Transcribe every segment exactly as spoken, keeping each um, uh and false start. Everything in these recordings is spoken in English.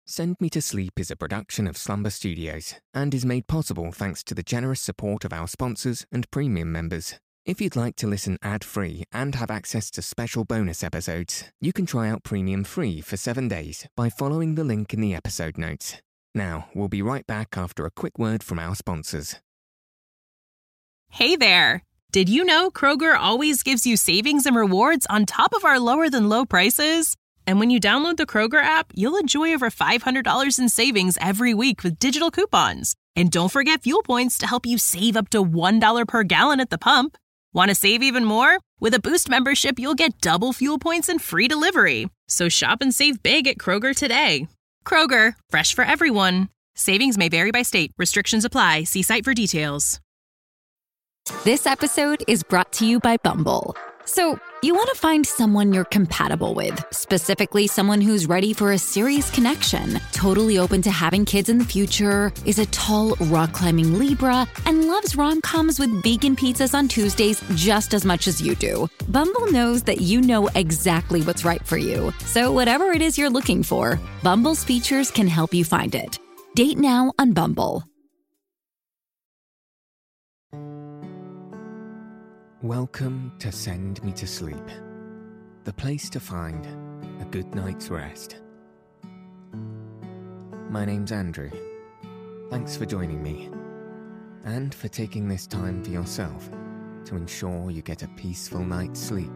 Send Me to Sleep is a production of Slumber Studios and is made possible thanks to the generous support of our sponsors and premium members. If you'd like to listen ad-free and have access to special bonus episodes, you can try out Premium free for seven days by following the link in the episode notes. Now, we'll be right back after a quick word from our sponsors. Hey there! Did you know Kroger always gives you savings and rewards on top of our lower-than-low prices? And when you download the Kroger app, you'll enjoy over five hundred dollars in savings every week with digital coupons. And don't forget fuel points to help you save up to one dollar per gallon at the pump. Want to save even more? With a Boost membership, you'll get double fuel points and free delivery. So shop and save big at Kroger today. Kroger, fresh for everyone. Savings may vary by state. Restrictions apply. See site for details. This episode is brought to you by Bumble. So, you want to find someone you're compatible with, specifically someone who's ready for a serious connection, totally open to having kids in the future, is a tall, rock-climbing Libra, and loves rom-coms with vegan pizzas on Tuesdays just as much as you do. Bumble knows that you know exactly what's right for you. So whatever it is you're looking for, Bumble's features can help you find it. Date now on Bumble. Welcome to Send Me to Sleep, the place to find a good night's rest. My name's Andrew. Thanks for joining me, and for taking this time for yourself to ensure you get a peaceful night's sleep.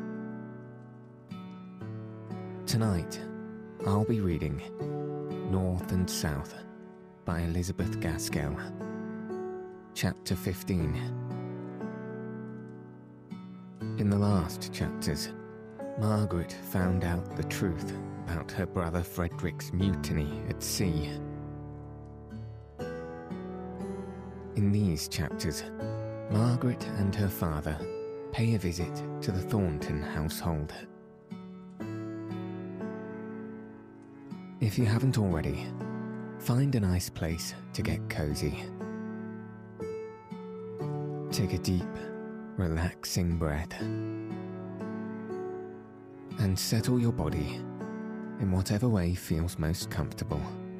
Tonight, I'll be reading North and South by Elizabeth Gaskell, Chapter fifteen. In the last chapters, Margaret found out the truth about her brother Frederick's mutiny at sea. In these chapters, Margaret and her father pay a visit to the Thornton household. If you haven't already, find a nice place to get cozy. Take a deep, relaxing breath and settle your body in whatever way feels most comfortable.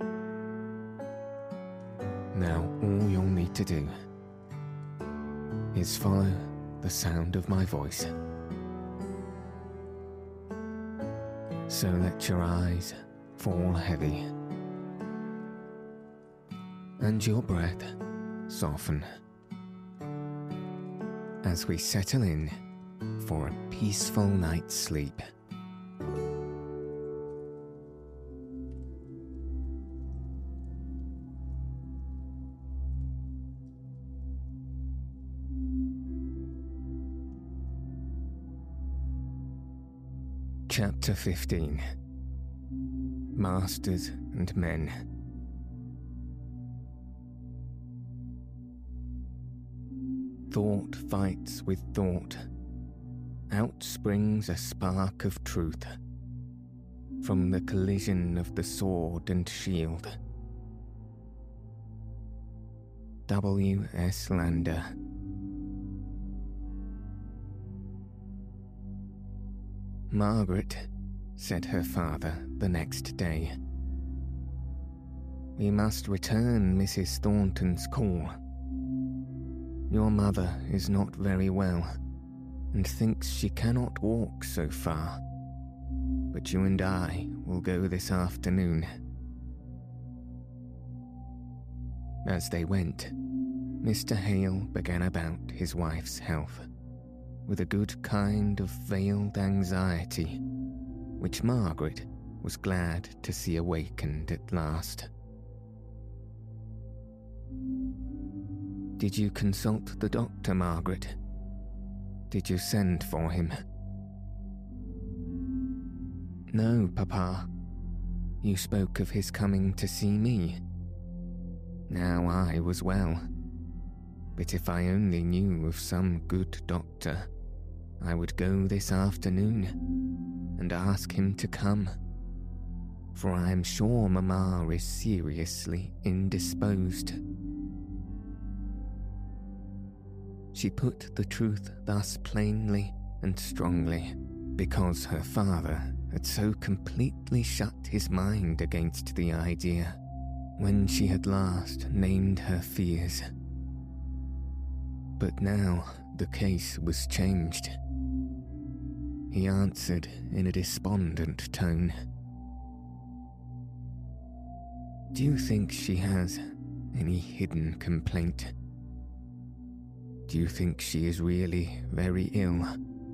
Now all you'll need to do is follow the sound of my voice. So let your eyes fall heavy and your breath soften as we settle in for a peaceful night's sleep. Chapter fifteen. Masters and Men. Thought fights with thought. Out springs a spark of truth from the collision of the sword and shield. W S Lander. Margaret, said her father the next day, we must return Missus Thornton's call. Your mother is not very well, and thinks she cannot walk so far, but you and I will go this afternoon. As they went, Mister Hale began about his wife's health, with a good kind of veiled anxiety, which Margaret was glad to see awakened at last. Did you consult the doctor, Margaret? Did you send for him? No, Papa. You spoke of his coming to see me. Now I was well, but if I only knew of some good doctor, I would go this afternoon and ask him to come, for I am sure Mamma is seriously indisposed. She put the truth thus plainly and strongly because her father had so completely shut his mind against the idea when she had last named her fears. But now the case was changed. He answered in a despondent tone. Do you think she has any hidden complaint? Do you think she is really very ill?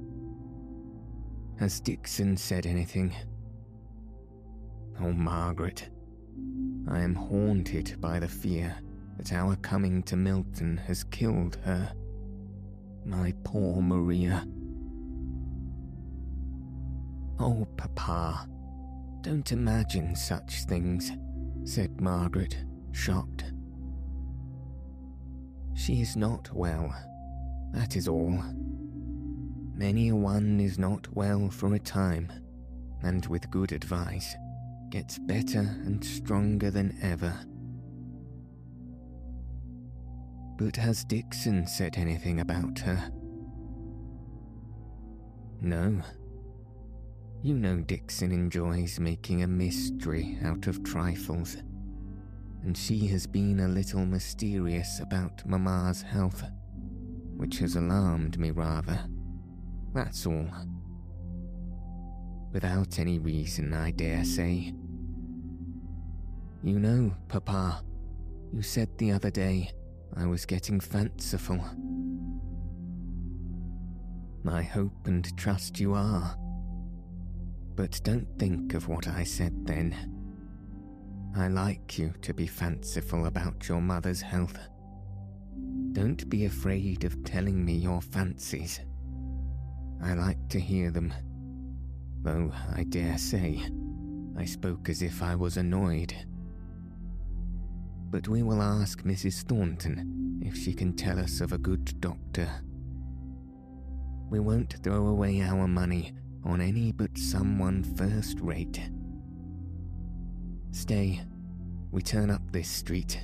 Has Dixon said anything? Oh, Margaret, I am haunted by the fear that our coming to Milton has killed her. My poor Maria. Oh, Papa, don't imagine such things, said Margaret, shocked. She is not well, that is all. Many a one is not well for a time, and with good advice, gets better and stronger than ever. But has Dixon said anything about her? No. You know Dixon enjoys making a mystery out of trifles, and she has been a little mysterious about Mamma's health, which has alarmed me rather. That's all. Without any reason, I dare say. You know, Papa, you said the other day I was getting fanciful. I hope and trust you are. But don't think of what I said then. I like you to be fanciful about your mother's health. Don't be afraid of telling me your fancies. I like to hear them, though I dare say I spoke as if I was annoyed. But we will ask Missus Thornton if she can tell us of a good doctor. We won't throw away our money on any but someone first-rate. Stay, we turn up this street.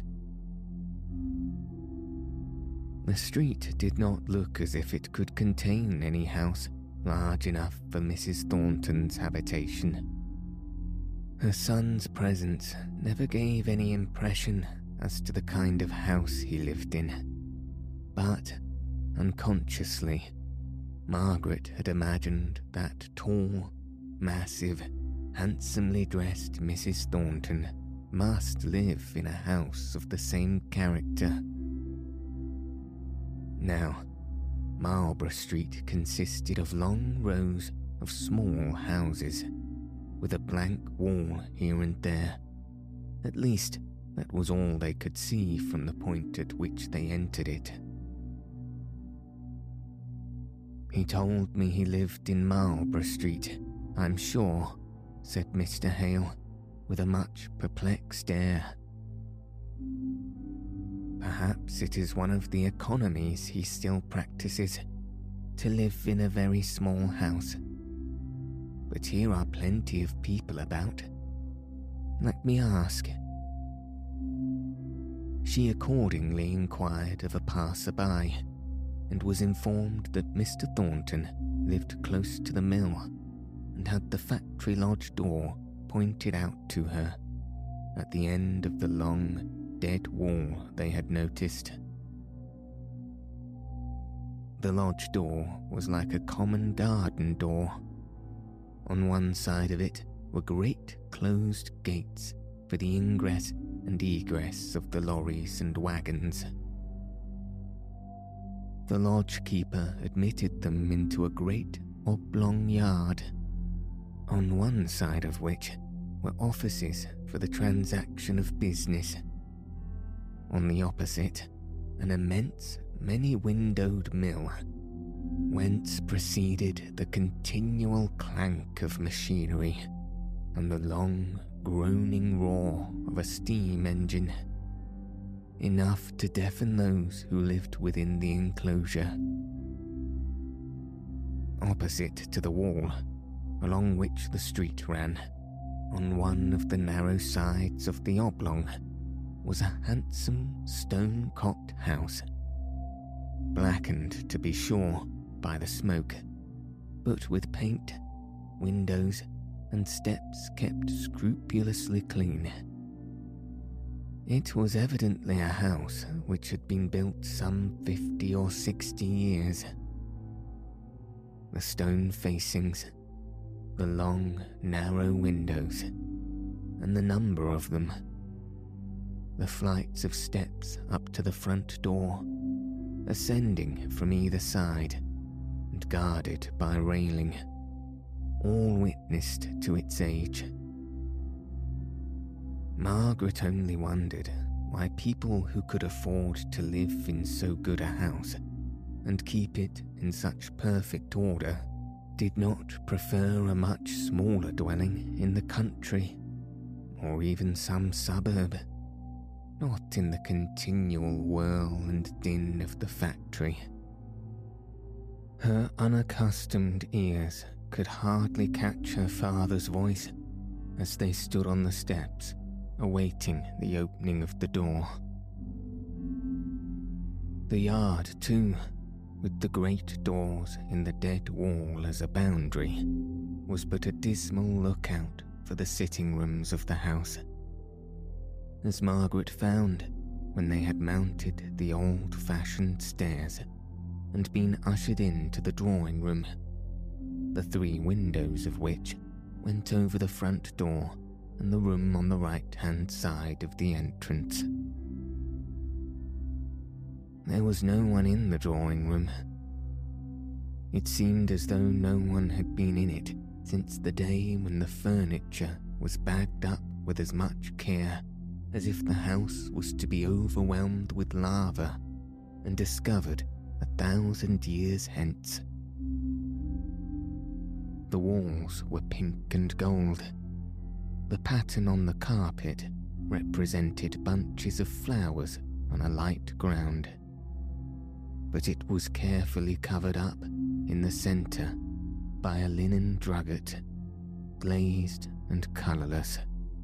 The street did not look as if it could contain any house large enough for Missus Thornton's habitation. Her son's presence never gave any impression as to the kind of house he lived in, but, unconsciously, Margaret had imagined that tall, massive, handsomely dressed Missus Thornton must live in a house of the same character. Now, Marlborough Street consisted of long rows of small houses, with a blank wall here and there. At least, that was all they could see from the point at which they entered it. He told me he lived in Marlborough Street, I'm sure, said Mister Hale, with a much perplexed air. Perhaps it is one of the economies he still practices, to live in a very small house. But here are plenty of people about. Let me ask. She accordingly inquired of a passer-by, and was informed that Mister Thornton lived close to the mill, and had the factory lodge door pointed out to her, at the end of the long, dead wall they had noticed. The lodge door was like a common garden door. On one side of it were great closed gates for the ingress and egress of the lorries and wagons. The lodge keeper admitted them into a great oblong yard, on one side of which were offices for the transaction of business. On the opposite, an immense, many-windowed mill, whence proceeded the continual clank of machinery and the long, groaning roar of a steam engine, enough to deafen those who lived within the enclosure. Opposite to the wall, along which the street ran, on one of the narrow sides of the oblong, was a handsome stone-cocked house, blackened, to be sure, by the smoke, but with paint, windows, and steps kept scrupulously clean. It was evidently a house which had been built some fifty or sixty years. The stone facings, the long, narrow windows, and the number of them, the flights of steps up to the front door, ascending from either side and guarded by railing, all witnessed to its age. Margaret only wondered why people who could afford to live in so good a house and keep it in such perfect order did not prefer a much smaller dwelling in the country, or even some suburb, not in the continual whirl and din of the factory. Her unaccustomed ears could hardly catch her father's voice as they stood on the steps, awaiting the opening of the door. The yard, too, with the great doors in the dead wall as a boundary, was but a dismal lookout for the sitting rooms of the house. As Margaret found when they had mounted the old-fashioned stairs and been ushered into the drawing room, the three windows of which went over the front door and the room on the right-hand side of the entrance. There was no one in the drawing room. It seemed as though no one had been in it since the day when the furniture was bagged up with as much care as if the house was to be overwhelmed with lava and discovered a thousand years hence. The walls were pink and gold. The pattern on the carpet represented bunches of flowers on a light ground, but it was carefully covered up in the centre by a linen drugget, glazed and colourless.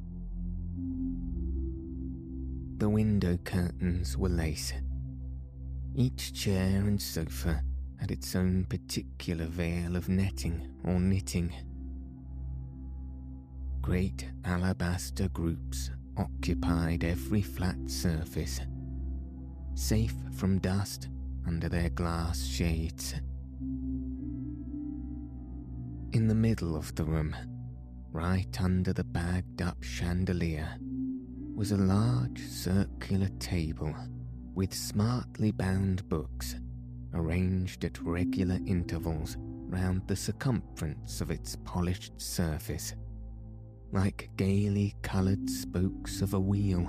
The window curtains were lace. Each chair and sofa had its own particular veil of netting or knitting. Great alabaster groups occupied every flat surface, safe from dust under their glass shades. In the middle of the room, right under the bagged-up chandelier, was a large circular table with smartly bound books arranged at regular intervals round the circumference of its polished surface, like gaily coloured spokes of a wheel.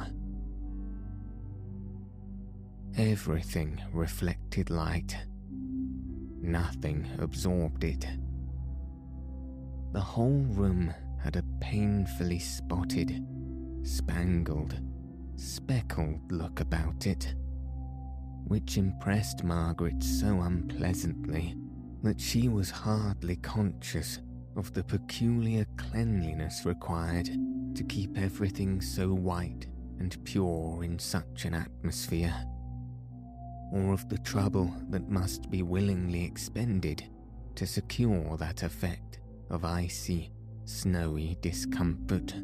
Everything reflected light. Nothing absorbed it. The whole room had a painfully spotted, spangled, speckled look about it, which impressed Margaret so unpleasantly that she was hardly conscious of the peculiar cleanliness required to keep everything so white and pure in such an atmosphere, or of the trouble that must be willingly expended to secure that effect of icy, snowy discomfort.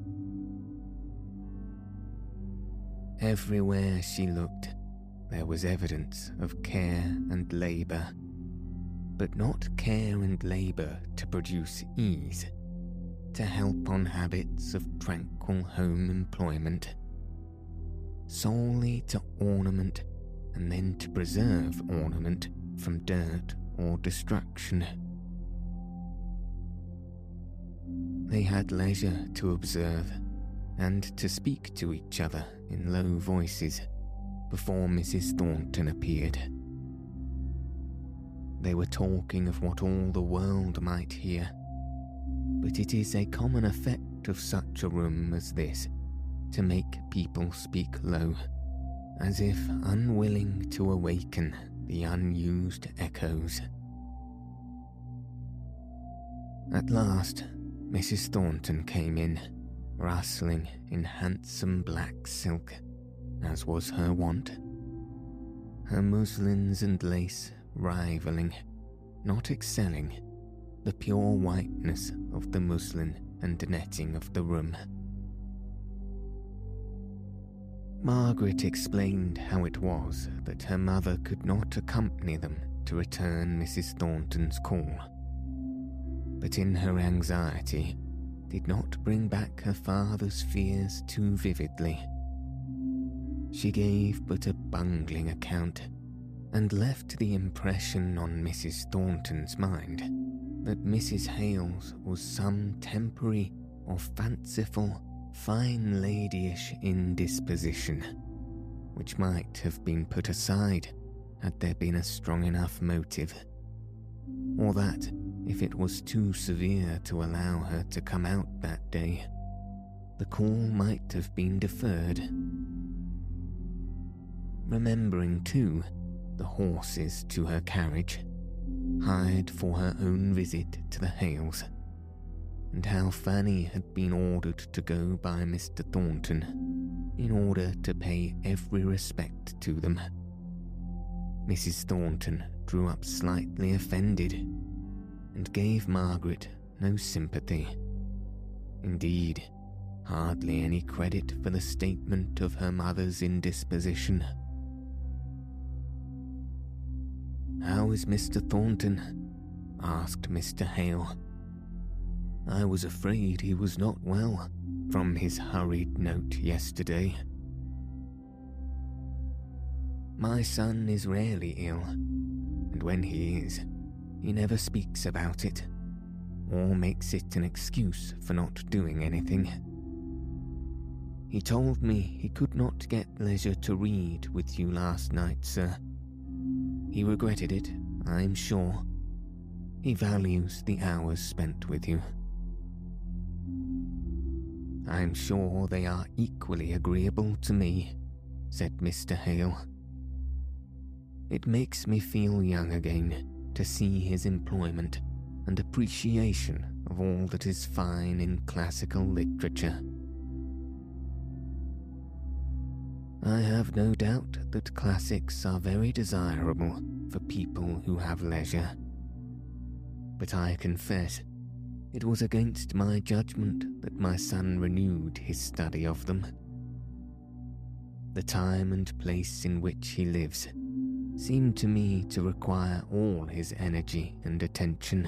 Everywhere she looked, there was evidence of care and labour, but not care and labour to produce ease, to help on habits of tranquil home employment, solely to ornament and then to preserve ornament from dirt or destruction. They had leisure to observe and to speak to each other in low voices before Missus Thornton appeared. They were talking of what all the world might hear, but it is a common effect of such a room as this to make people speak low, as if unwilling to awaken the unused echoes. At last, Missus Thornton came in, rustling in handsome black silk, as was her wont, her muslins and lace rivaling, not excelling, the pure whiteness of the muslin and netting of the room. Margaret explained how it was that her mother could not accompany them to return Missus Thornton's call, but in her anxiety did not bring back her father's fears too vividly. She gave but a bungling account, and left the impression on Missus Thornton's mind that Missus Hales was some temporary or fanciful, fine ladyish indisposition, which might have been put aside had there been a strong enough motive, or that, if it was too severe to allow her to come out that day, the call might have been deferred. Remembering, too, the horses to her carriage, hired for her own visit to the Hales, and how Fanny had been ordered to go by Mister Thornton in order to pay every respect to them, Missus Thornton drew up slightly offended, and gave Margaret no sympathy. Indeed, hardly any credit for the statement of her mother's indisposition. "How is Mister Thornton?" asked Mister Hale. "I was afraid he was not well, from his hurried note yesterday." "My son is rarely ill, and when he is, he never speaks about it, or makes it an excuse for not doing anything. He told me he could not get leisure to read with you last night, sir. He regretted it, I'm sure. He values the hours spent with you." "I'm sure they are equally agreeable to me," said Mister Hale. "It makes me feel young again to see his employment and appreciation of all that is fine in classical literature." "I have no doubt that classics are very desirable for people who have leisure. But I confess, it was against my judgment that my son renewed his study of them. The time and place in which he lives seemed to me to require all his energy and attention.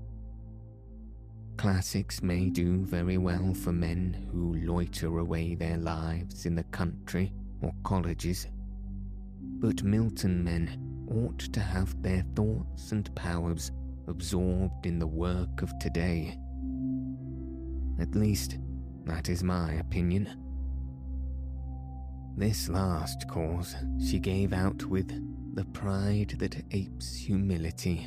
Classics may do very well for men who loiter away their lives in the country or colleges, but Milton men ought to have their thoughts and powers absorbed in the work of today. At least, that is my opinion." This last cause she gave out with the pride that apes humility.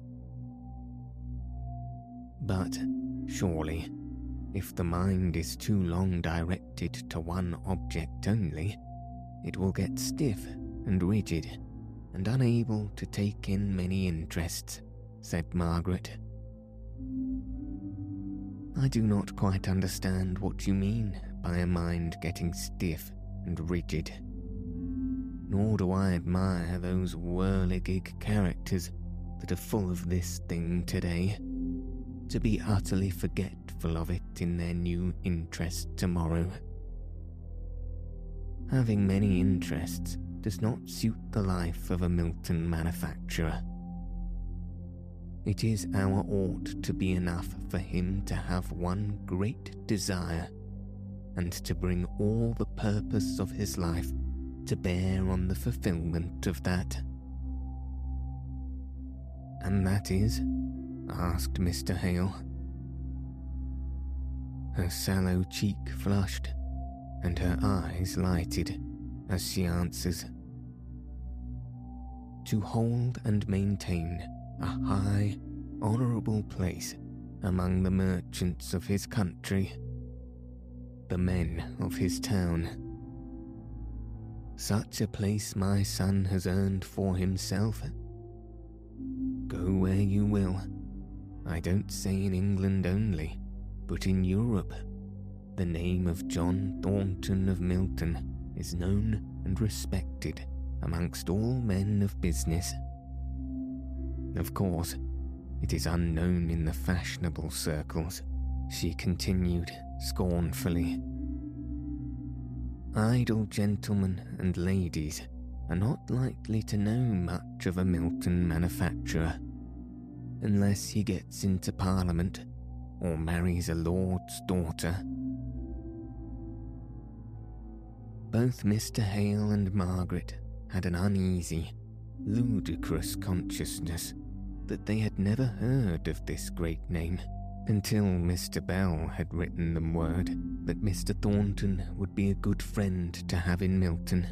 "But, surely, if the mind is too long directed to one object only, it will get stiff and rigid, and unable to take in many interests," said Margaret. "I do not quite understand what you mean by a mind getting stiff and rigid. Nor do I admire those whirligig characters that are full of this thing today, to be utterly forgetful of it in their new interest tomorrow. Having many interests does not suit the life of a Milton manufacturer. It is our ought to be enough for him to have one great desire, and to bring all the purpose of his life to bear on the fulfillment of that." "And that is?" asked Mister Hale. Her sallow cheek flushed, and her eyes lighted as she answers, "To hold and maintain a high, honourable place among the merchants of his country, the men of his town. Such a place my son has earned for himself. Go where you will, I don't say in England only, but in Europe, the name of John Thornton of Milton is known and respected amongst all men of business. Of course, it is unknown in the fashionable circles, she continued scornfully. Idle gentlemen and ladies are not likely to know much of a Milton manufacturer, unless he gets into Parliament or marries a lord's daughter. Both Mister Hale and Margaret had an uneasy, ludicrous consciousness that they had never heard of this great name until Mister Bell had written them word that Mister Thornton would be a good friend to have in Milton.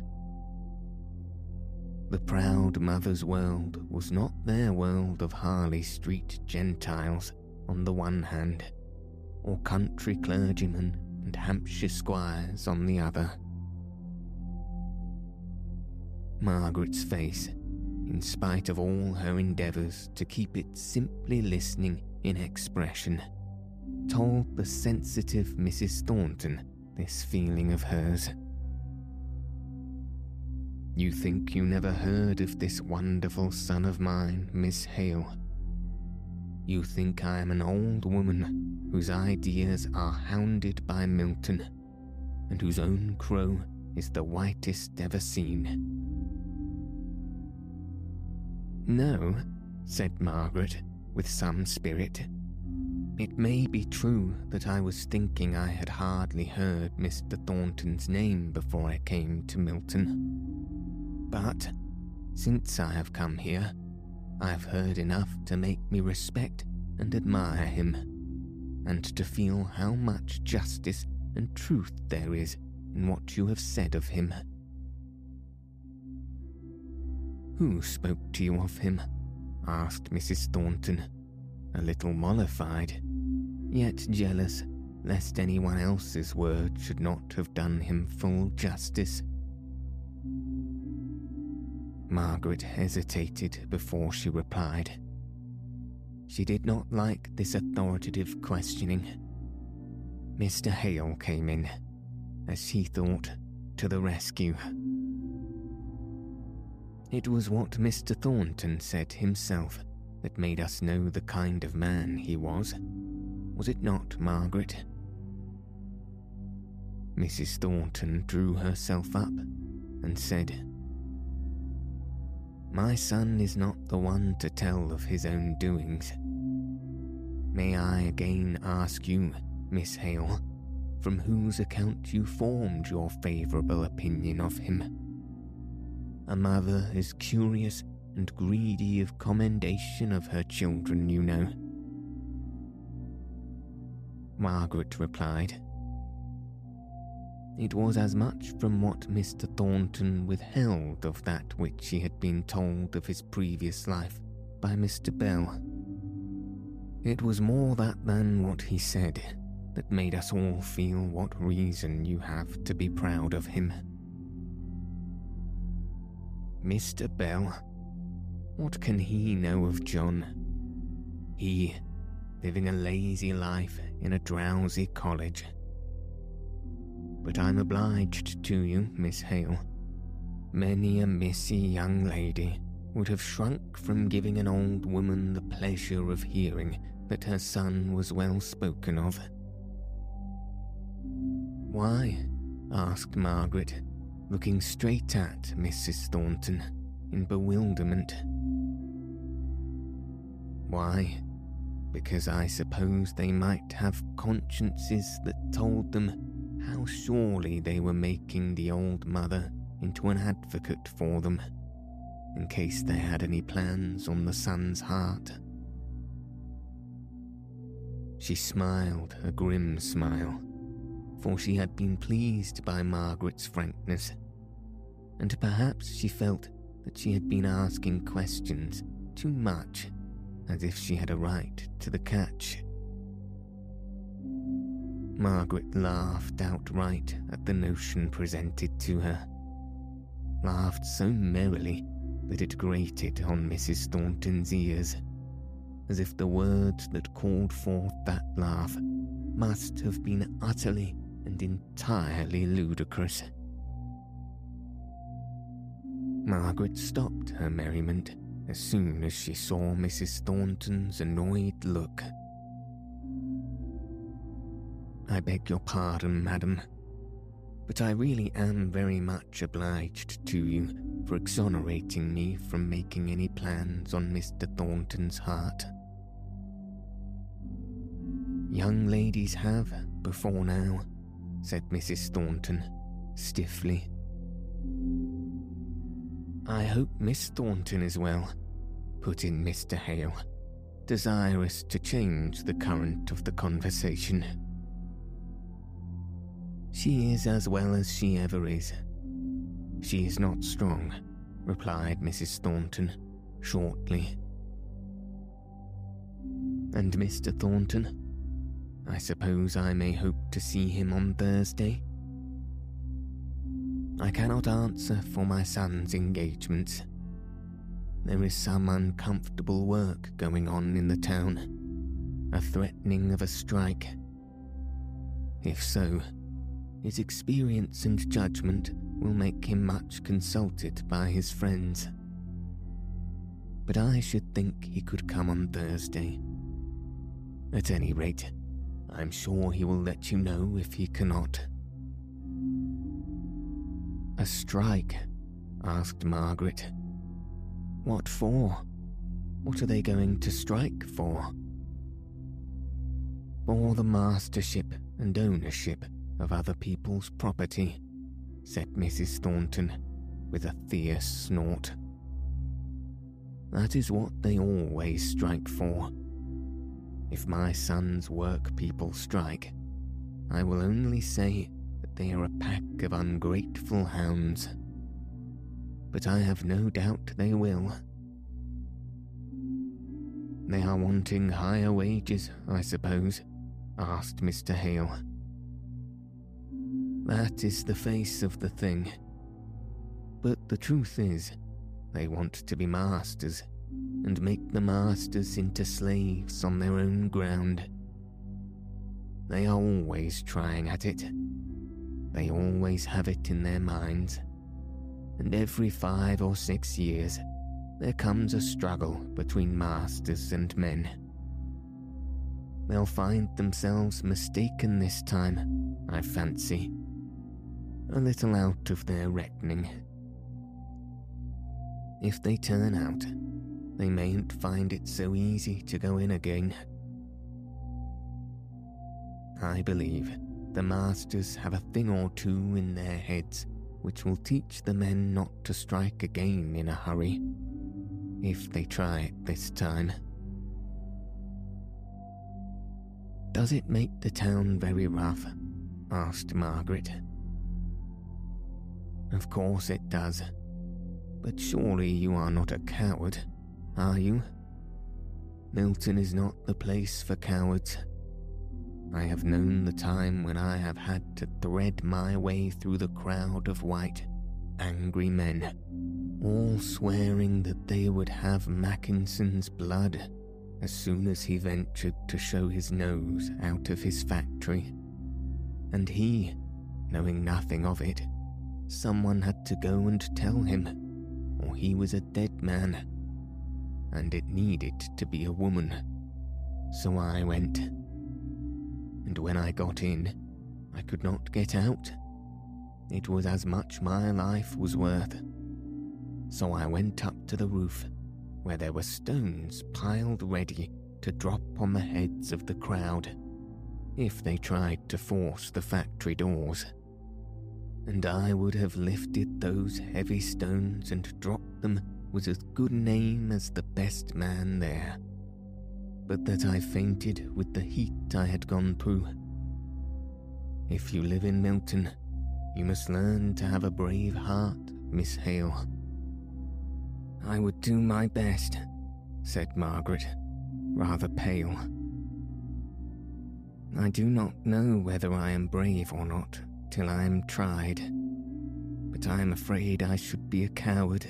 The proud mother's world was not their world of Harley Street Gentiles on the one hand, or country clergymen and Hampshire squires on the other. Margaret's face, in spite of all her endeavours to keep it simply listening in expression, told the sensitive Missus Thornton this feeling of hers. You think you never heard of this wonderful son of mine, Miss Hale. You think I am an old woman whose ideas are hounded by Milton, and whose own crow is the whitest ever seen. No, said Margaret, with some spirit. It may be true that I was thinking I had hardly heard Mister Thornton's name before I came to Milton. But, since I have come here, I have heard enough to make me respect and admire him, and to feel how much justice and truth there is in what you have said of him. Who spoke to you of him? Asked Missus Thornton, a little mollified, yet jealous lest anyone else's word should not have done him full justice. Margaret hesitated before she replied. She did not like this authoritative questioning. Mister Hale came in, as she thought, to the rescue. It was what Mister Thornton said himself that made us know the kind of man he was. Was it not, Margaret? Missus Thornton drew herself up and said, My son is not the one to tell of his own doings. May I again ask you, Miss Hale, from whose account you formed your favourable opinion of him? A mother is curious and greedy of commendation of her children, you know. Margaret replied, It was as much from what Mister Thornton withheld of that which he had been told of his previous life by Mister Bell. It was more that than what he said that made us all feel what reason you have to be proud of him. Mister Bell, what can he know of John? He, living a lazy life in a drowsy college. But I'm obliged to you, Miss Hale. Many a missy young lady would have shrunk from giving an old woman the pleasure of hearing that her son was well spoken of. Why? Asked Margaret, looking straight at Missus Thornton in bewilderment. Why? Because I suppose they might have consciences that told them how surely they were making the old mother into an advocate for them, in case they had any plans on the son's heart. She smiled a grim smile, for she had been pleased by Margaret's frankness, and perhaps she felt that she had been asking questions too much, as if she had a right to the catch. Margaret laughed outright at the notion presented to her, laughed so merrily that it grated on Missus Thornton's ears, as if the words that called forth that laugh must have been utterly and entirely ludicrous. Margaret stopped her merriment as soon as she saw Missus Thornton's annoyed look. I beg your pardon, madam, but I really am very much obliged to you for exonerating me from making any plans on Mister Thornton's heart. Young ladies have, before now, said Missus Thornton, stiffly. I hope Miss Thornton is well, put in Mister Hale, desirous to change the current of the conversation. She is as well as she ever is. She is not strong, replied Missus Thornton, shortly. And Mister Thornton? I suppose I may hope to see him on Thursday? I cannot answer for my son's engagements. There is some uncomfortable work going on in the town, a threatening of a strike. If so, his experience and judgment will make him much consulted by his friends. But I should think he could come on Thursday. At any rate, I'm sure he will let you know if he cannot. A strike? Asked Margaret. What for? What are they going to strike for? For the mastership and ownership of other people's property, said Missus Thornton with a fierce snort. That is what they always strike for. If my son's work people strike, I will only say that they are a pack of ungrateful hounds. But I have no doubt they will. They are wanting higher wages, I suppose, asked Mister Hale. That is the face of the thing. But the truth is, they want to be masters, and make the masters into slaves on their own ground. They are always trying at it. They always have it in their minds. And every five or six years, there comes a struggle between masters and men. They'll find themselves mistaken this time, I fancy. A little out of their reckoning. If they turn out, they mayn't find it so easy to go in again. I believe the masters have a thing or two in their heads which will teach the men not to strike again in a hurry, if they try it this time. Does it make the town very rough? Asked Margaret. Of course it does, but surely you are not a coward, are you? Milton is not the place for cowards. I have known the time when I have had to thread my way through the crowd of white, angry men, all swearing that they would have Mackinson's blood as soon as he ventured to show his nose out of his factory. And he, knowing nothing of it, someone had to go and tell him, or he was a dead man. And it needed to be a woman. So I went. And when I got in, I could not get out. It was as much my life was worth. So I went up to the roof, where there were stones piled ready to drop on the heads of the crowd, if they tried to force the factory doors. And I would have lifted those heavy stones and dropped them with as good an aim as the best man there, but that I fainted with the heat I had gone through. If you live in Milton, you must learn to have a brave heart, Miss Hale. I would do my best, said Margaret, rather pale. I do not know whether I am brave or not till I am tried, but I am afraid I should be a coward.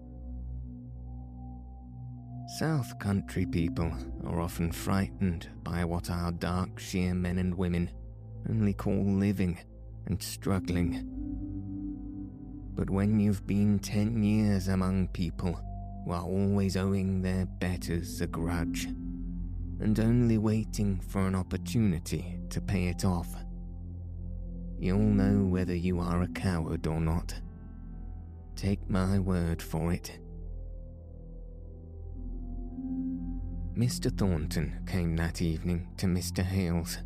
South country people are often frightened by what our Darkshire men and women only call living and struggling. But when you've been ten years among people who are always owing their betters a grudge, and only waiting for an opportunity to pay it off. You'll know whether you are a coward or not. Take my word for it. Mister Thornton came that evening to Mister Hale's.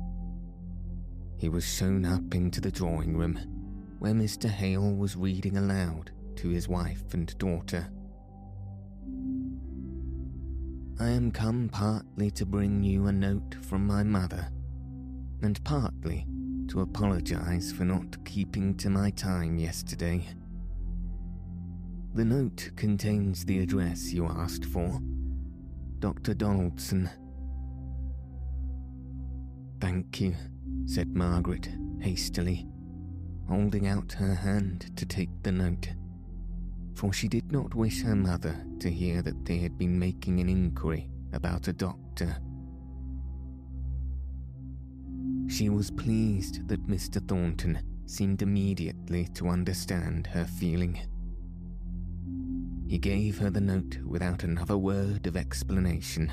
He was shown up into the drawing room, where Mister Hale was reading aloud to his wife and daughter. I am come partly to bring you a note from my mother, and partly to apologize for not keeping to my time yesterday. The note contains the address you asked for, Doctor Donaldson. Thank you, said Margaret hastily, holding out her hand to take the note, for she did not wish her mother to hear that they had been making an inquiry about a doctor. She was pleased that Mister Thornton seemed immediately to understand her feeling. He gave her the note without another word of explanation.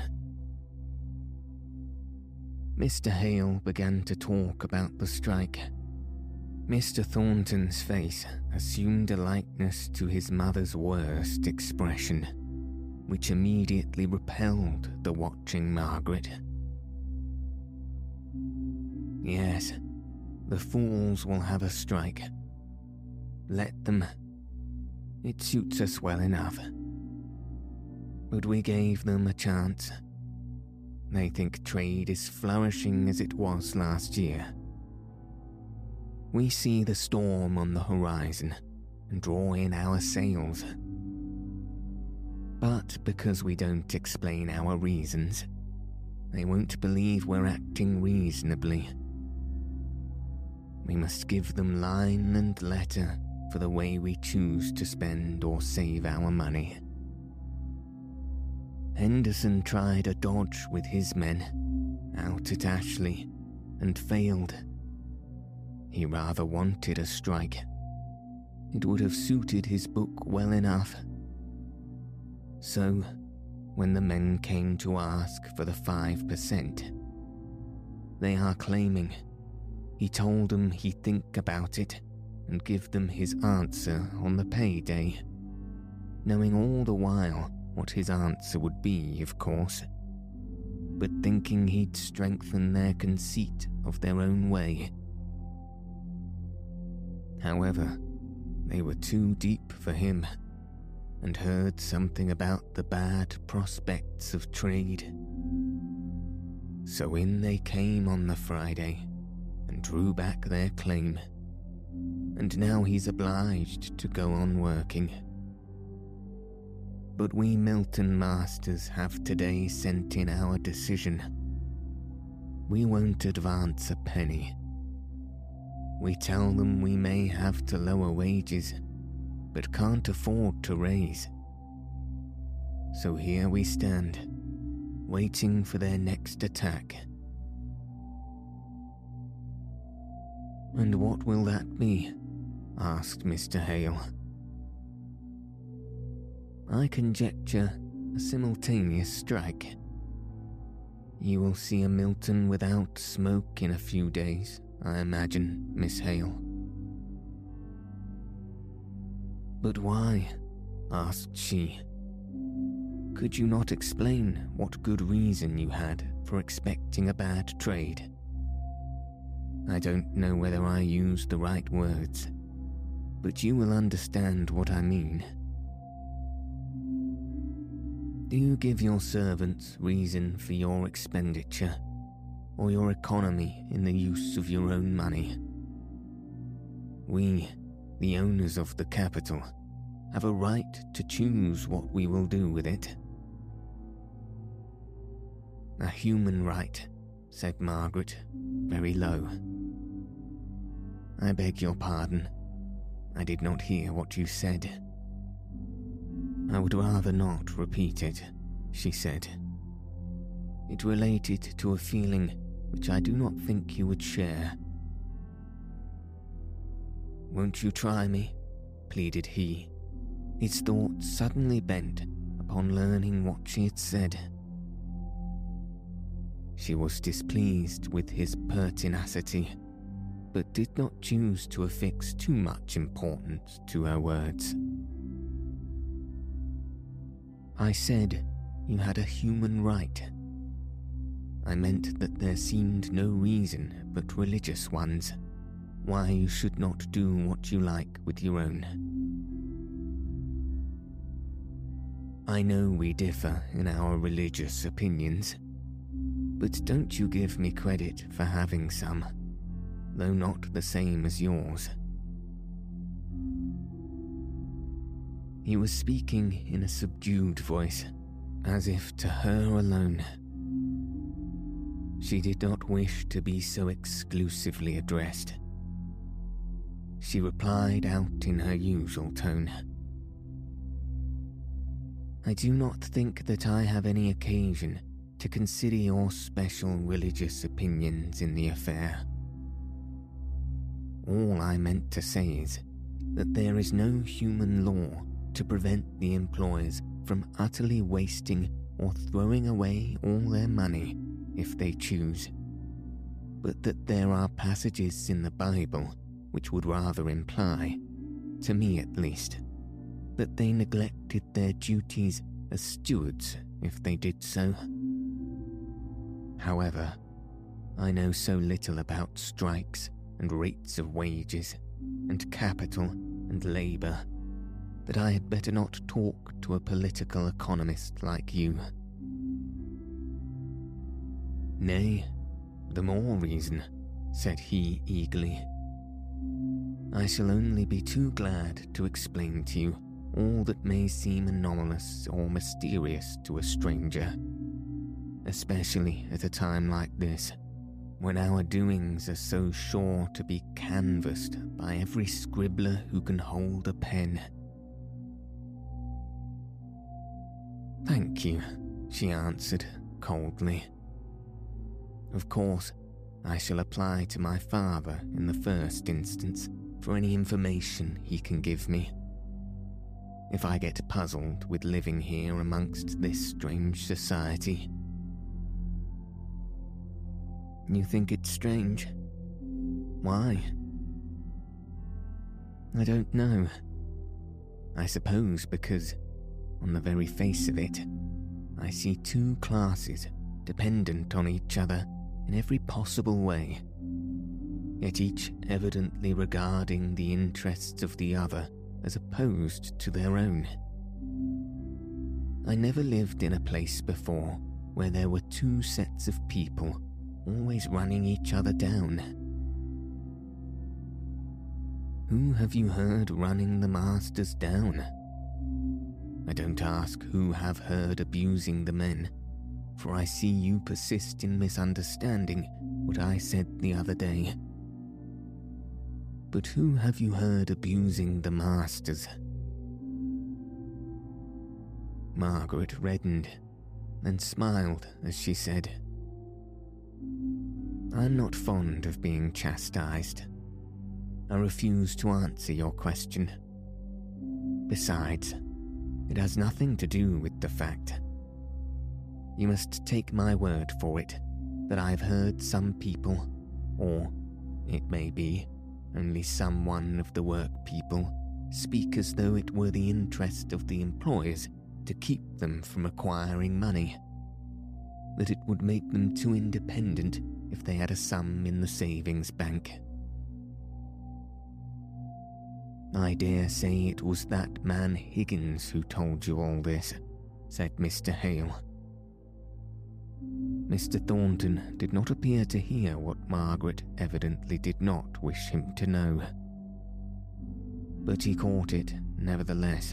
Mister Hale began to talk about the strike. Mister Thornton's face assumed a likeness to his mother's worst expression, which immediately repelled the watching Margaret. Yes, the fools will have a strike. Let them. It suits us well enough. But we gave them a chance. They think trade is flourishing as it was last year. We see the storm on the horizon and draw in our sails. But because we don't explain our reasons, they won't believe we're acting reasonably. We must give them line and letter for the way we choose to spend or save our money. Henderson tried a dodge with his men out at Ashley and failed. He rather wanted a strike. It would have suited his book well enough. So, when the men came to ask for the five percent, they are claiming he told them he'd think about it and give them his answer on the payday, knowing all the while what his answer would be, of course, but thinking he'd strengthen their conceit of their own way. However, they were too deep for him, and heard something about the bad prospects of trade. So in they came on the Friday, and drew back their claim, and now he's obliged to go on working. But we Milton masters have today sent in our decision. We won't advance a penny. We tell them we may have to lower wages, but can't afford to raise. So here we stand, waiting for their next attack. And what will that be? Asked Mister Hale. I conjecture a simultaneous strike. You will see a Milton without smoke in a few days, I imagine, Miss Hale. But why? Asked she. Could you not explain what good reason you had for expecting a bad trade? I don't know whether I used the right words, but you will understand what I mean. Do you give your servants reason for your expenditure, or your economy in the use of your own money? We, the owners of the capital, have a right to choose what we will do with it. A human right, said Margaret, very low. I beg your pardon. I did not hear what you said. I would rather not repeat it, she said. It related to a feeling which I do not think you would share. Won't you try me? Pleaded he, his thoughts suddenly bent upon learning what she had said. She was displeased with his pertinacity, but did not choose to affix too much importance to her words. I said you had a human right. I meant that there seemed no reason but religious ones why you should not do what you like with your own. I know we differ in our religious opinions, but don't you give me credit for having some, though not the same as yours. He was speaking in a subdued voice, as if to her alone. She did not wish to be so exclusively addressed. She replied out in her usual tone. I do not think that I have any occasion to consider your special religious opinions in the affair. All I meant to say is that there is no human law to prevent the employers from utterly wasting or throwing away all their money if they choose, but that there are passages in the Bible which would rather imply, to me at least, that they neglected their duties as stewards if they did so. However, I know so little about strikes and rates of wages and capital and labour that I had better not talk to a political economist like you. Nay, the more reason, said he eagerly. I shall only be too glad to explain to you all that may seem anomalous or mysterious to a stranger, especially at a time like this, when our doings are so sure to be canvassed by every scribbler who can hold a pen. Thank you, she answered coldly. Of course, I shall apply to my father in the first instance for any information he can give me. If I get puzzled with living here amongst this strange society. You think it's strange? Why? I don't know. I suppose because, on the very face of it, I see two classes dependent on each other in every possible way, yet each evidently regarding the interests of the other as opposed to their own. I never lived in a place before where there were two sets of people always running each other down. Who have you heard running the masters down? I don't ask who have heard abusing the men, for I see you persist in misunderstanding what I said the other day. But who have you heard abusing the masters? Margaret reddened, and smiled as she said, I'm not fond of being chastised. I refuse to answer your question. Besides, it has nothing to do with the fact. You must take my word for it that I've heard some people, or, it may be, only someone of the work people, speak as though it were the interest of the employers to keep them from acquiring money, that it would make them too independent if they had a sum in the savings bank. I dare say it was that man Higgins who told you all this, said Mister Hale. Mister Thornton did not appear to hear what Margaret evidently did not wish him to know, but he caught it nevertheless.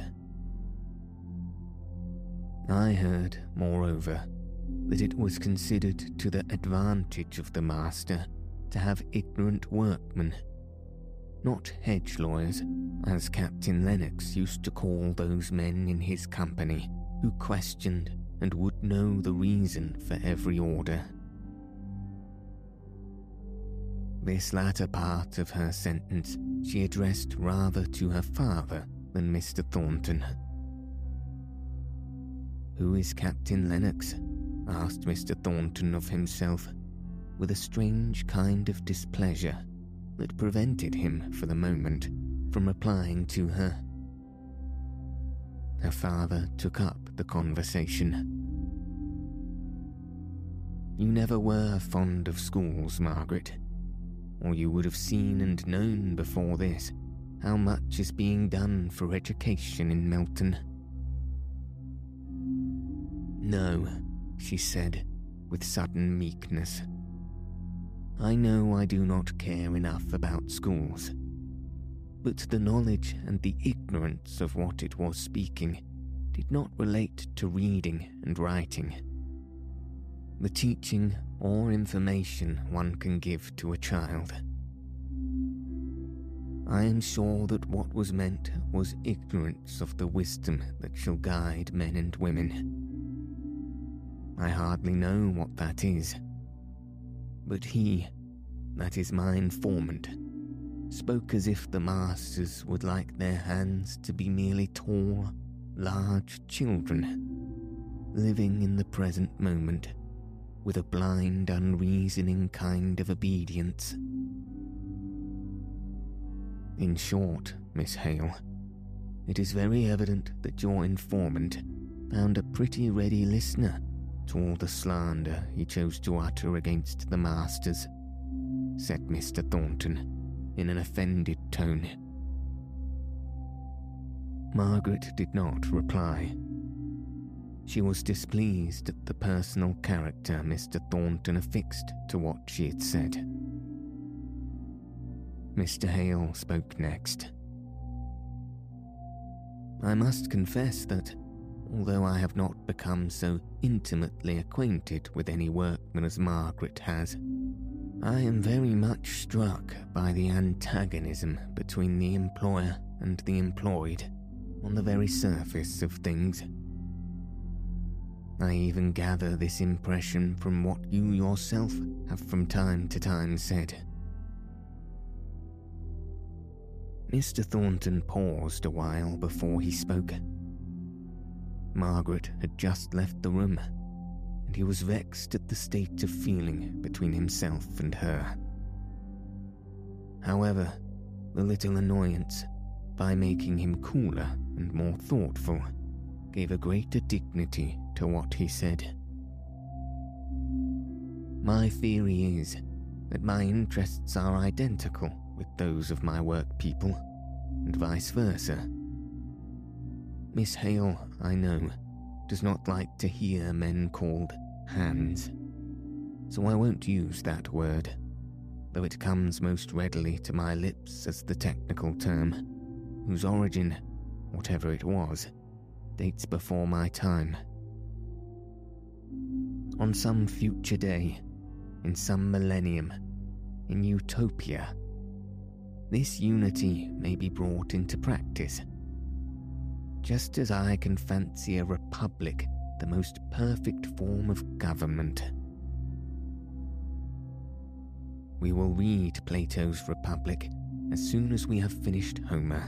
I heard, moreover, that it was considered to the advantage of the master to have ignorant workmen, not hedge lawyers, as Captain Lennox used to call those men in his company who questioned and would know the reason for every order. This latter part of her sentence she addressed rather to her father than Mister Thornton. Who is Captain Lennox? asked Mister Thornton of himself, with a strange kind of displeasure that prevented him, for the moment, from replying to her. Her father took up the conversation. You never were fond of schools, Margaret, or you would have seen and known before this how much is being done for education in Melton. No, she said, with sudden meekness. I know I do not care enough about schools, but the knowledge and the ignorance of what it was speaking did not relate to reading and writing. The teaching or information one can give to a child. I am sure that what was meant was ignorance of the wisdom that shall guide men and women. I hardly know what that is, but he, that is my informant, spoke as if the masters would like their hands to be merely tall, large children, living in the present moment with a blind, unreasoning kind of obedience. In short, Miss Hale, it is very evident that your informant found a pretty ready listener to all the slander he chose to utter against the masters, said Mister Thornton in an offended tone. Margaret did not reply. She was displeased at the personal character Mister Thornton affixed to what she had said. Mister Hale spoke next. I must confess that, although I have not become so intimately acquainted with any workman as Margaret has, I am very much struck by the antagonism between the employer and the employed on the very surface of things. I even gather this impression from what you yourself have from time to time said. Mister Thornton paused a while before he spoke. Margaret had just left the room, and he was vexed at the state of feeling between himself and her. However, the little annoyance, by making him cooler and more thoughtful, gave a greater dignity to what he said. My theory is that my interests are identical with those of my work people, and vice versa. Miss Hale, I know, does not like to hear men called hands, so I won't use that word, though it comes most readily to my lips as the technical term, whose origin, whatever it was, dates before my time. On some future day, in some millennium, in Utopia, this unity may be brought into practice, just as I can fancy a republic the most perfect form of government. We will read Plato's Republic as soon as we have finished Homer.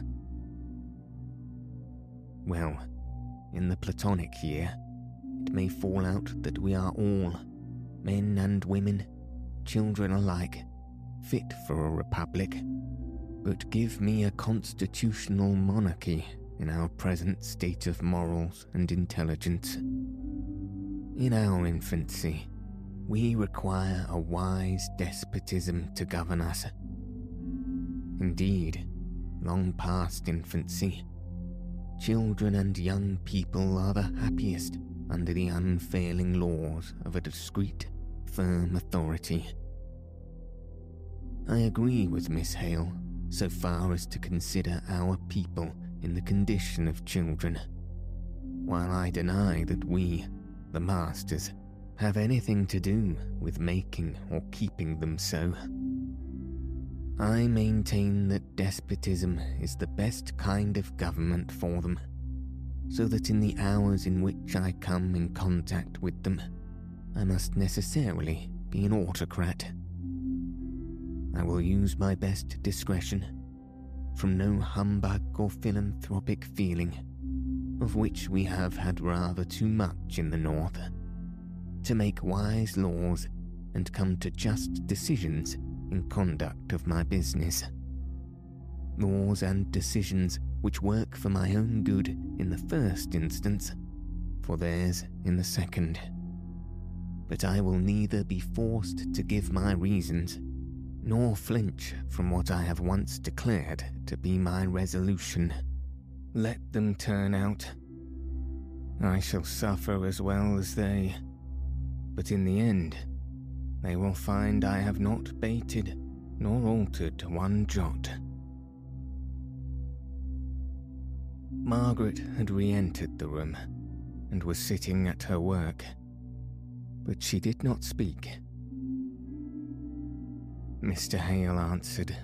Well, in the Platonic year, it may fall out that we are all, men and women, children alike, fit for a republic, but give me a constitutional monarchy in our present state of morals and intelligence. In our infancy, we require a wise despotism to govern us. Indeed, long past infancy, children and young people are the happiest under the unfailing laws of a discreet, firm authority. I agree with Miss Hale so far as to consider our people in the condition of children, while I deny that we, the masters, have anything to do with making or keeping them so. I maintain that despotism is the best kind of government for them, so that in the hours in which I come in contact with them, I must necessarily be an autocrat. I will use my best discretion, from no humbug or philanthropic feeling, of which we have had rather too much in the north. to make wise laws and come to just decisions in conduct of my business. Laws and decisions which work for my own good in the first instance, for theirs in the second. But I will neither be forced to give my reasons, nor flinch from what I have once declared to be my resolution. Let them turn out. I shall suffer as well as they, but in the end, they will find I have not baited nor altered one jot. Margaret had re-entered the room and was sitting at her work, but she did not speak. Mister Hale answered,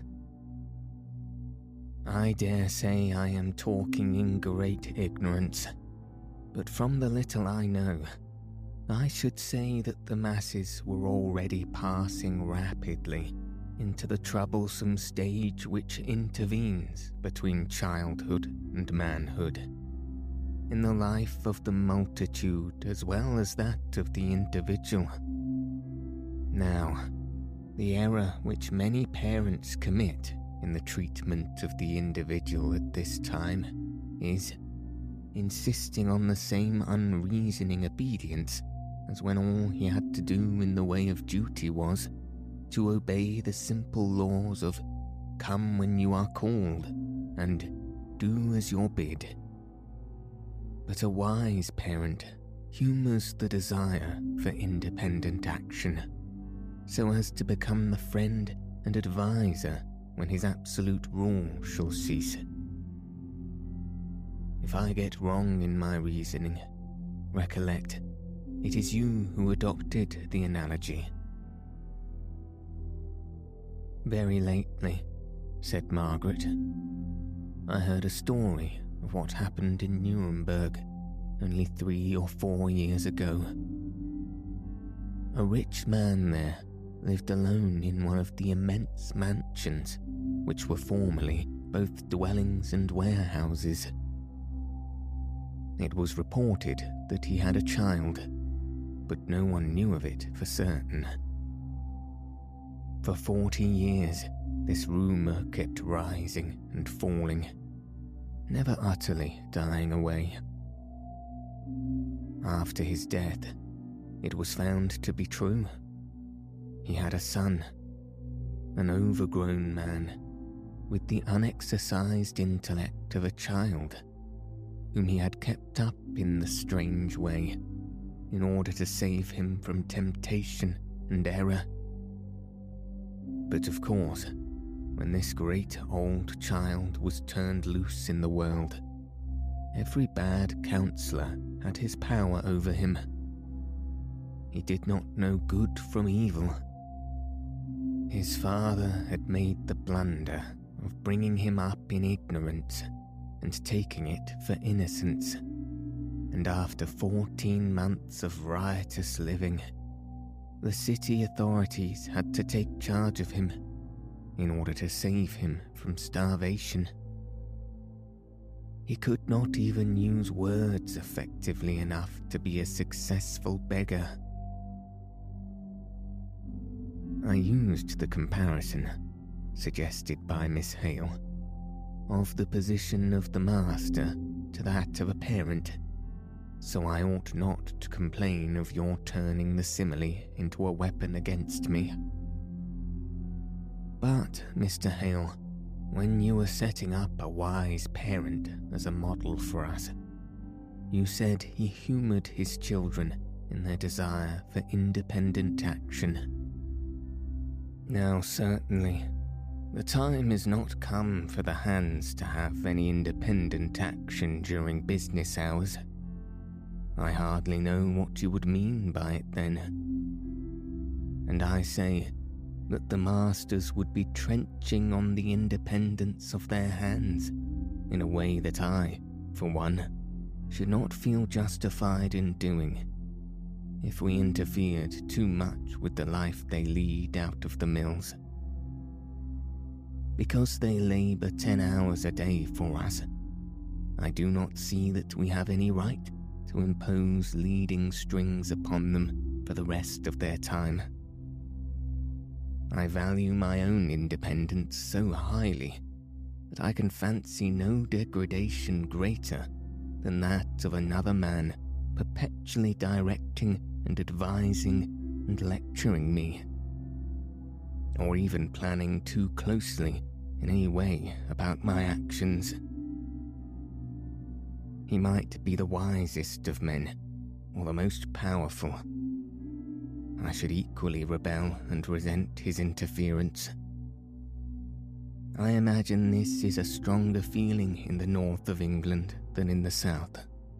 "I dare say I am talking in great ignorance, but from the little I know, I should say that the masses were already passing rapidly into the troublesome stage which intervenes between childhood and manhood, in the life of the multitude as well as that of the individual. Now, the error which many parents commit in the treatment of the individual at this time is insisting on the same unreasoning obedience as when all he had to do in the way of duty was to obey the simple laws of come when you are called and do as you're bid. But a wise parent humours the desire for independent action, so as to become the friend and adviser when his absolute rule shall cease. If I get wrong in my reasoning, recollect, it is you who adopted the analogy." "Very lately," said Margaret, "I heard a story of what happened in Nuremberg only three or four years ago. A rich man there lived alone in one of the immense mansions which were formerly both dwellings and warehouses. It was reported that he had a child, but no one knew of it for certain. For forty years, this rumour kept rising and falling, never utterly dying away. After his death, it was found to be true. He had a son, an overgrown man, with the unexercised intellect of a child, whom he had kept up in the strange way, in order to save him from temptation and error. But of course, when this great old child was turned loose in the world, every bad counsellor had his power over him. He did not know good from evil. His father had made the blunder of bringing him up in ignorance and taking it for innocence, and after fourteen months of riotous living, the city authorities had to take charge of him in order to save him from starvation. He could not even use words effectively enough to be a successful beggar. I used the comparison, suggested by Miss Hale, of the position of the master to that of a parent, so I ought not to complain of your turning the simile into a weapon against me. But, Mister Hale, when you were setting up a wise parent as a model for us, you said he humoured his children in their desire for independent action. Now certainly, the time is not come for the hands to have any independent action during business hours. I hardly know what you would mean by it then. And I say that the masters would be trenching on the independence of their hands in a way that I, for one, should not feel justified in doing if we interfered too much with the life they lead out of the mills. Because they labour ten hours a day for us, I do not see that we have any right to impose leading strings upon them for the rest of their time. I value my own independence so highly that I can fancy no degradation greater than that of another man perpetually directing and advising and lecturing me, or even planning too closely in any way about my actions. He might be the wisest of men, or the most powerful. I should equally rebel and resent his interference. I imagine this is a stronger feeling in the north of England than in the south.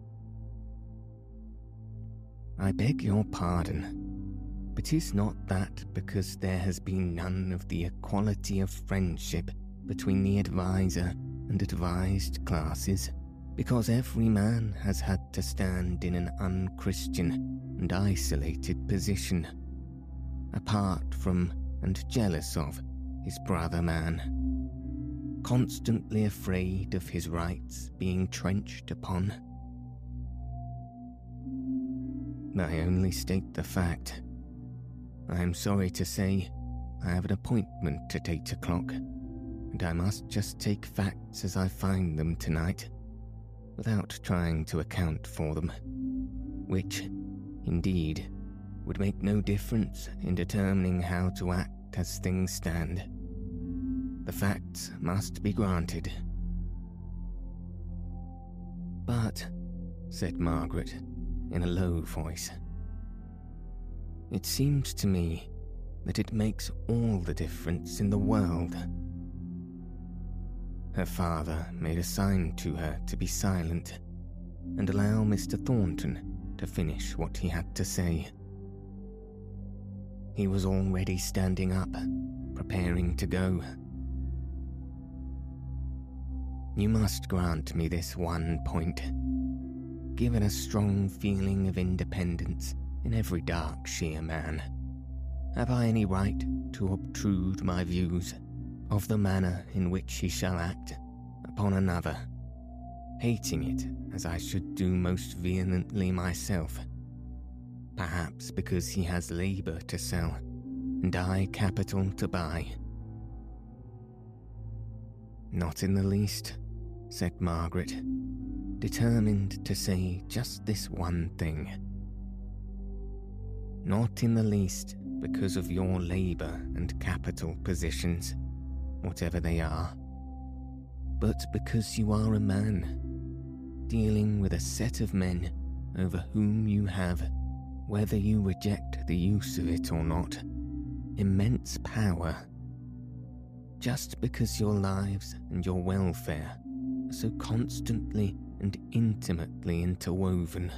I beg your pardon, but is not that because there has been none of the equality of friendship between the adviser and advised classes, because every man has had to stand in an unchristian and isolated position, apart from and jealous of his brother man, constantly afraid of his rights being trenched upon? I only state the fact. I am sorry to say I have an appointment at eight o'clock, and I must just take facts as I find them tonight, without trying to account for them, which, indeed, would make no difference in determining how to act as things stand. The facts must be granted. But, said Margaret, in a low voice, it seems to me that it makes all the difference in the world. Her father made a sign to her to be silent and allow Mister Thornton to finish what he had to say. He was already standing up, preparing to go. You must grant me this one point. Given a strong feeling of independence in every Darkshire man, have I any right to obtrude my views of the manner in which he shall act upon another, hating it as I should do most vehemently myself, perhaps because he has labour to sell and I capital to buy? Not in the least, said Margaret, determined to say just this one thing. Not in the least because of your labour and capital positions, whatever they are, but because you are a man, dealing with a set of men over whom you have, whether you reject the use of it or not, immense power, just because your lives and your welfare are so constantly and intimately interwoven.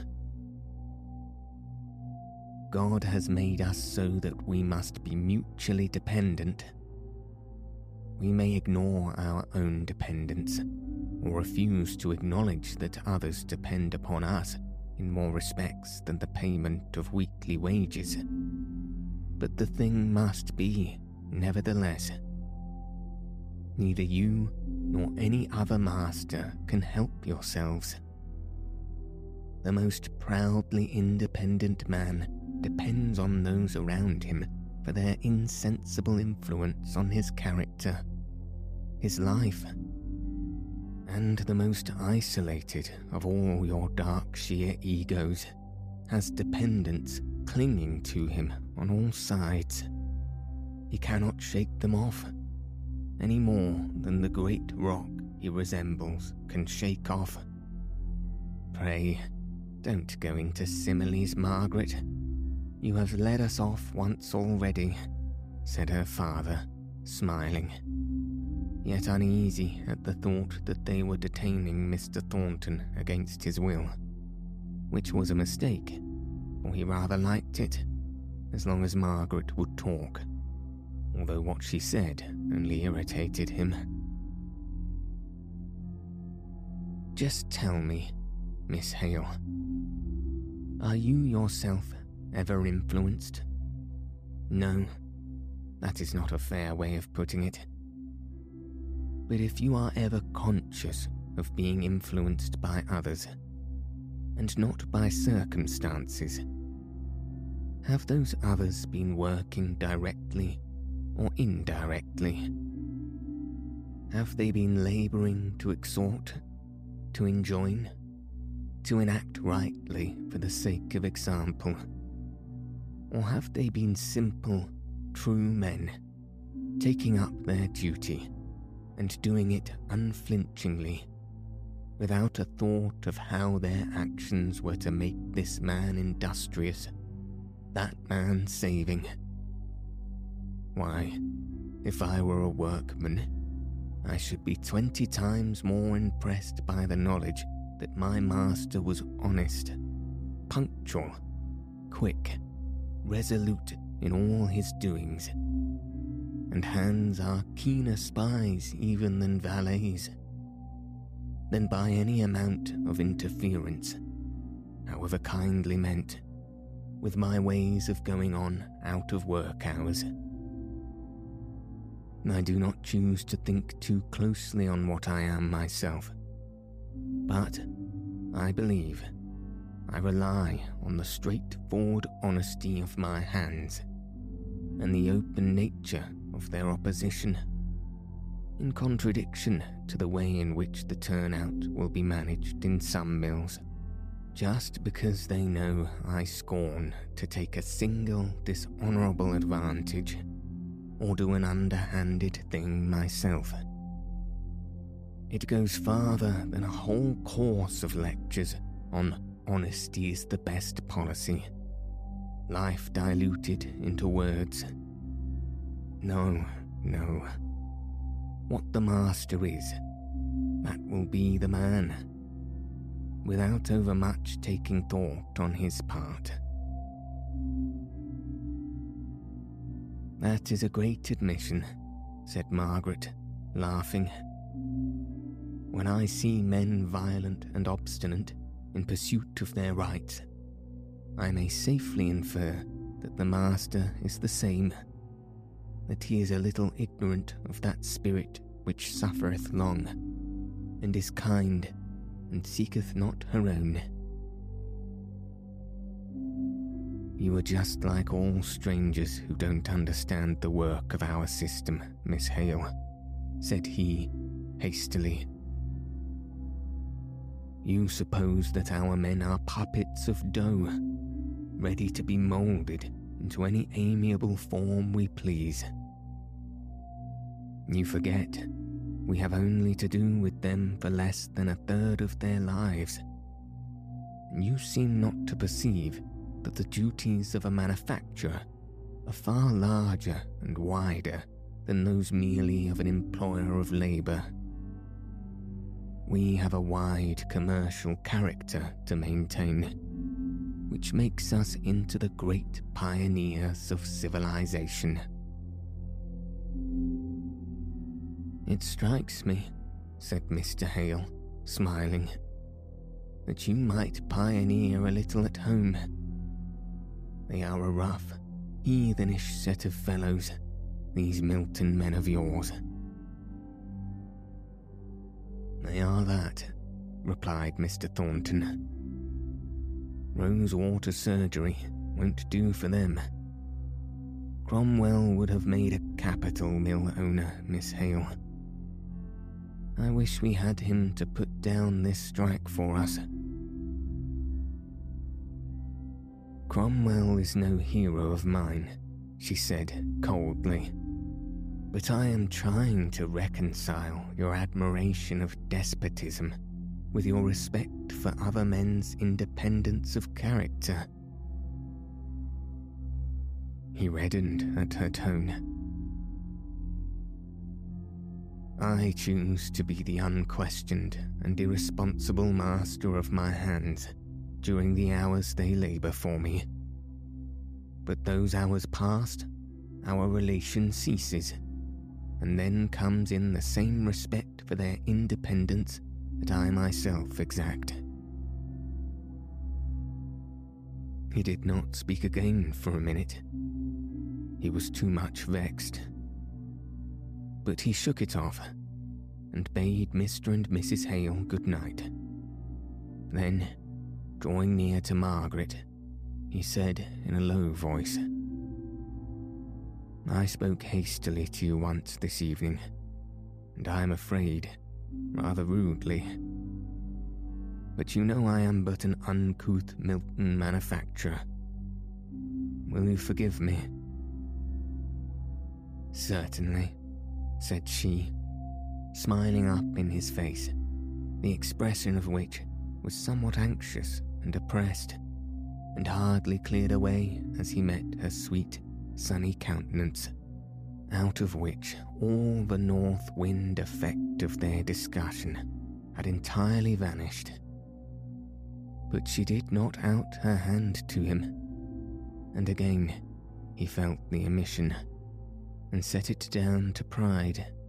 God has made us so that we must be mutually dependent. We may ignore our own dependence, or refuse to acknowledge that others depend upon us in more respects than the payment of weekly wages. But the thing must be, nevertheless. Neither you nor any other master can help yourselves. The most proudly independent man depends on those around him for their insensible influence on his character, his life, and the most isolated of all your Darkshire egos has dependents clinging to him on all sides. He cannot shake them off, any more than the great rock he resembles can shake off. Pray, don't go into similes, Margaret. You have led us off once already, said her father, smiling, yet uneasy at the thought that they were detaining Mister Thornton against his will, which was a mistake, for he rather liked it, as long as Margaret would talk, although what she said only irritated him. Just tell me, Miss Hale, are you yourself ever influenced? No, that is not a fair way of putting it. But if you are ever conscious of being influenced by others, and not by circumstances, Have those others been working directly or indirectly? Have they been labouring to exhort, to enjoin, to enact rightly for the sake of example? Or have they been simple, true men, taking up their duty and doing it unflinchingly, without a thought of how their actions were to make this man industrious, that man saving? Why, if I were a workman, I should be twenty times more impressed by the knowledge that my master was honest, punctual, quick, resolute in all his doings, and hands are keener spies even than valets, than by any amount of interference, however kindly meant, with my ways of going on out of work hours. I do not choose to think too closely on what I am myself, but I believe I rely on the straightforward honesty of my hands and the open nature of their opposition, in contradiction to the way in which the turnout will be managed in some mills, just because they know I scorn to take a single dishonourable advantage or do an underhanded thing myself. It goes farther than a whole course of lectures on honesty is the best policy, life diluted into words. No, no. What the master is, that will be the man, without overmuch taking thought on his part. That is a great admission, said Margaret, laughing. When I see men violent and obstinate in pursuit of their rights, I may safely infer that the master is the same, that he is a little ignorant of that spirit which suffereth long, and is kind, and seeketh not her own. You are just like all strangers who don't understand the work of our system, Miss Hale, said he, hastily. You suppose that our men are puppets of dough, ready to be moulded into any amiable form we please. You forget, we have only to do with them for less than a third of their lives. You seem not to perceive that the duties of a manufacturer are far larger and wider than those merely of an employer of labour. We have a wide commercial character to maintain, which makes us into the great pioneers of civilization. It strikes me, said Mister Hale, smiling, that you might pioneer a little at home. They are a rough, heathenish set of fellows, these Milton men of yours. They are that, replied Mister Thornton. Rosewater surgery won't do for them. Cromwell would have made a capital mill owner, Miss Hale. I wish we had him to put down this strike for us. Cromwell is no hero of mine, she said coldly, but I am trying to reconcile your admiration of despotism with your respect for other men's independence of character. He reddened at her tone. I choose to be the unquestioned and irresponsible master of my hands during the hours they labour for me. But those hours past, our relation ceases, and then comes in the same respect for their independence that I myself exact. He did not speak again for a minute. He was too much vexed. But he shook it off, and bade Mister and Missus Hale good night. Then, drawing near to Margaret, he said in a low voice. I spoke hastily to you once this evening, and I am afraid, rather rudely. But you know I am but an uncouth Milton manufacturer. Will you forgive me? Certainly, said she, smiling up in his face, the expression of which was somewhat anxious and oppressed, and hardly cleared away as he met her sweet, sunny countenance, out of which all the north wind effect of their discussion had entirely vanished. But she did not out her hand to him, and again he felt the omission, and set it down to pride